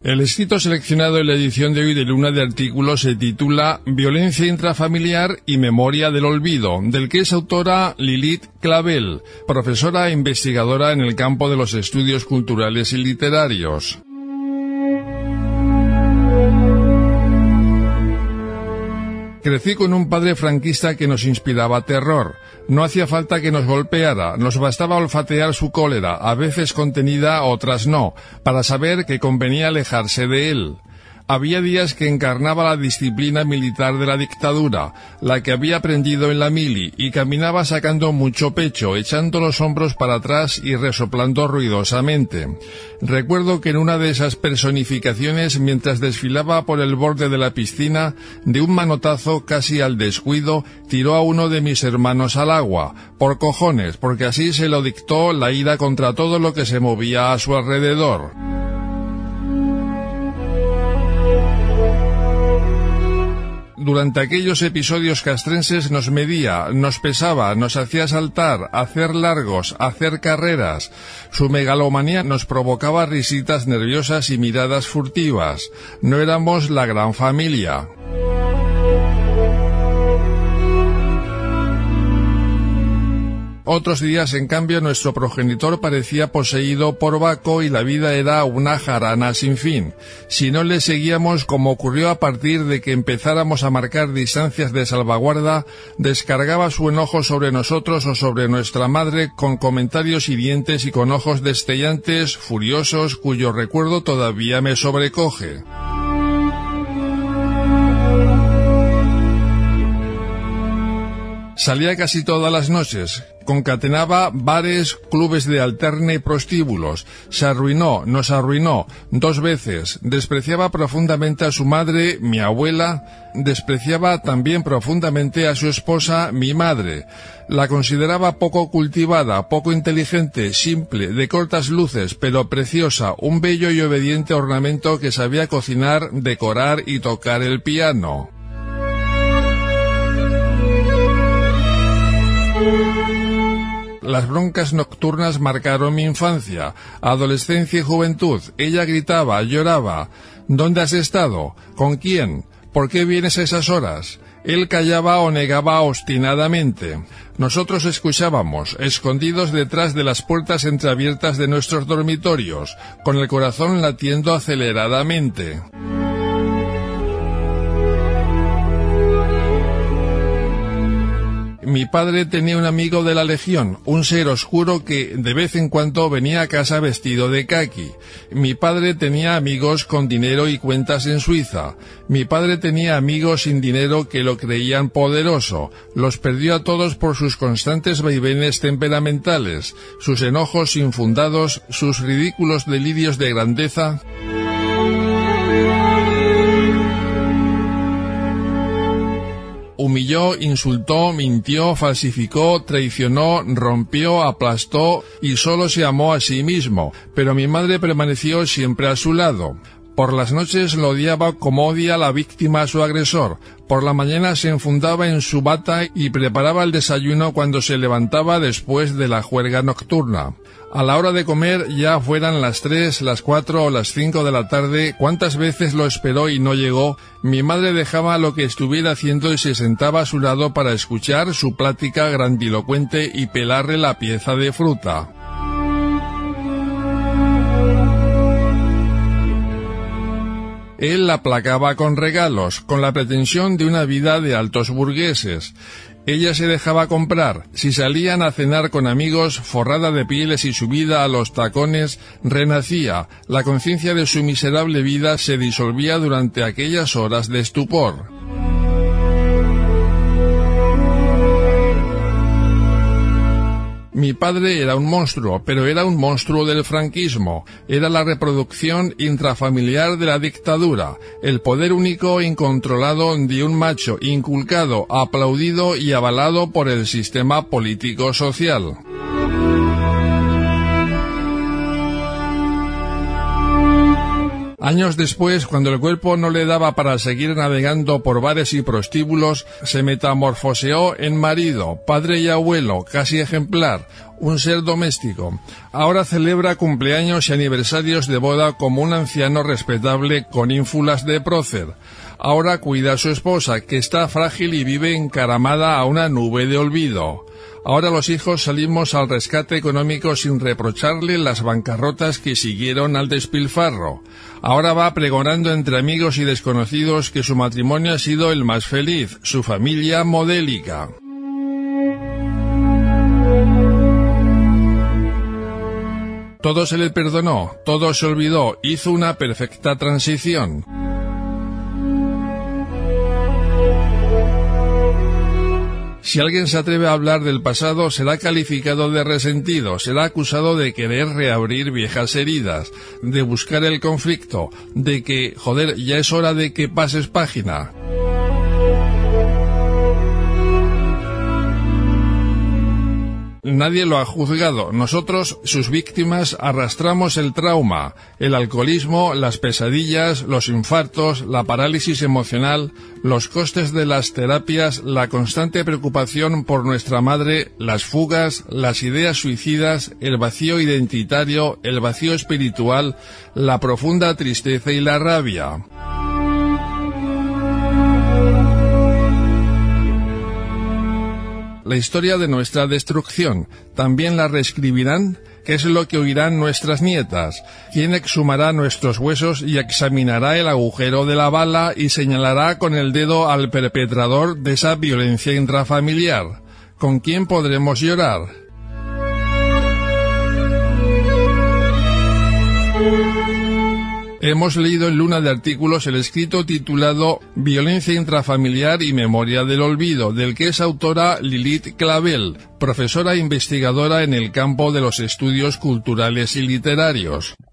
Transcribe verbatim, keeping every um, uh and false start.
El escrito seleccionado en la edición de hoy de Luna de Artículos se titula Violencia intrafamiliar y memoria del olvido, del que es autora Lilith Clavel, profesora e investigadora en el campo de los estudios culturales y literarios. Crecí con un padre franquista que nos inspiraba terror. No hacía falta que nos golpeara, nos bastaba olfatear su cólera, a veces contenida, otras no, para saber que convenía alejarse de él. Había días que encarnaba la disciplina militar de la dictadura, la que había aprendido en la mili, y caminaba sacando mucho pecho, echando los hombros para atrás y resoplando ruidosamente. Recuerdo que en una de esas personificaciones, mientras desfilaba por el borde de la piscina, de un manotazo casi al descuido, tiró a uno de mis hermanos al agua, por cojones, porque así se lo dictó la ira contra todo lo que se movía a su alrededor. Durante aquellos episodios castrenses nos medía, nos pesaba, nos hacía saltar, hacer largos, hacer carreras. Su megalomanía nos provocaba risitas nerviosas y miradas furtivas. No éramos la gran familia. Otros días, en cambio, nuestro progenitor parecía poseído por Baco y la vida era una jarana sin fin. Si no le seguíamos, como ocurrió a partir de que empezáramos a marcar distancias de salvaguarda, descargaba su enojo sobre nosotros o sobre nuestra madre con comentarios hirientes y con ojos destellantes, furiosos, cuyo recuerdo todavía me sobrecoge. Salía casi todas las noches, concatenaba bares, clubes de alterne y prostíbulos, se arruinó, nos arruinó, dos veces, despreciaba profundamente a su madre, mi abuela, despreciaba también profundamente a su esposa, mi madre, la consideraba poco cultivada, poco inteligente, simple, de cortas luces, pero preciosa, un bello y obediente ornamento que sabía cocinar, decorar y tocar el piano. Las broncas nocturnas marcaron mi infancia, adolescencia y juventud. Ella gritaba, lloraba. ¿Dónde has estado? ¿Con quién? ¿Por qué vienes a esas horas? Él callaba o negaba obstinadamente. Nosotros escuchábamos, escondidos detrás de las puertas entreabiertas de nuestros dormitorios, con el corazón latiendo aceleradamente. Mi padre tenía un amigo de la Legión, un ser oscuro que de vez en cuando venía a casa vestido de caqui. Mi padre tenía amigos con dinero y cuentas en Suiza. Mi padre tenía amigos sin dinero que lo creían poderoso. Los perdió a todos por sus constantes vaivenes temperamentales, sus enojos infundados, sus ridículos delirios de grandeza. Humilló, insultó, mintió, falsificó, traicionó, rompió, aplastó y solo se amó a sí mismo, pero mi madre permaneció siempre a su lado. Por las noches lo odiaba como odia la víctima a su agresor. Por la mañana se enfundaba en su bata y preparaba el desayuno cuando se levantaba después de la juerga nocturna. A la hora de comer, ya fueran las tres, las cuatro o las cinco de la tarde, cuántas veces lo esperó y no llegó, mi madre dejaba lo que estuviera haciendo y se sentaba a su lado para escuchar su plática grandilocuente y pelarle la pieza de fruta. Él la aplacaba con regalos, con la pretensión de una vida de altos burgueses. Ella se dejaba comprar. Si salían a cenar con amigos, forrada de pieles y subida a los tacones, renacía. La conciencia de su miserable vida se disolvía durante aquellas horas de estupor. Mi padre era un monstruo, pero era un monstruo del franquismo. Era la reproducción intrafamiliar de la dictadura, el poder único e incontrolado de un macho inculcado, aplaudido y avalado por el sistema político-social. Años después, cuando el cuerpo no le daba para seguir navegando por bares y prostíbulos, se metamorfoseó en marido, padre y abuelo, casi ejemplar, un ser doméstico. Ahora celebra cumpleaños y aniversarios de boda como un anciano respetable con ínfulas de prócer. Ahora cuida a su esposa, que está frágil y vive encaramada a una nube de olvido. Ahora los hijos salimos al rescate económico sin reprocharle las bancarrotas que siguieron al despilfarro. Ahora va pregonando entre amigos y desconocidos que su matrimonio ha sido el más feliz, su familia modélica. Todo se le perdonó, todo se olvidó, hizo una perfecta transición. Si alguien se atreve a hablar del pasado, será calificado de resentido, será acusado de querer reabrir viejas heridas, de buscar el conflicto, de que, joder, ya es hora de que pases página. Nadie lo ha juzgado. Nosotros, sus víctimas, arrastramos el trauma, el alcoholismo, las pesadillas, los infartos, la parálisis emocional, los costes de las terapias, la constante preocupación por nuestra madre, las fugas, las ideas suicidas, el vacío identitario, el vacío espiritual, la profunda tristeza y la rabia. La historia de nuestra destrucción, ¿también la reescribirán? ¿Qué es lo que oirán nuestras nietas? ¿Quién exhumará nuestros huesos y examinará el agujero de la bala y señalará con el dedo al perpetrador de esa violencia intrafamiliar? ¿Con quién podremos llorar? Hemos leído en Luna de Artículos el escrito titulado Violencia intrafamiliar y memoria del olvido, del que es autora Lilith Clavel, profesora e investigadora en el campo de los estudios culturales y literarios.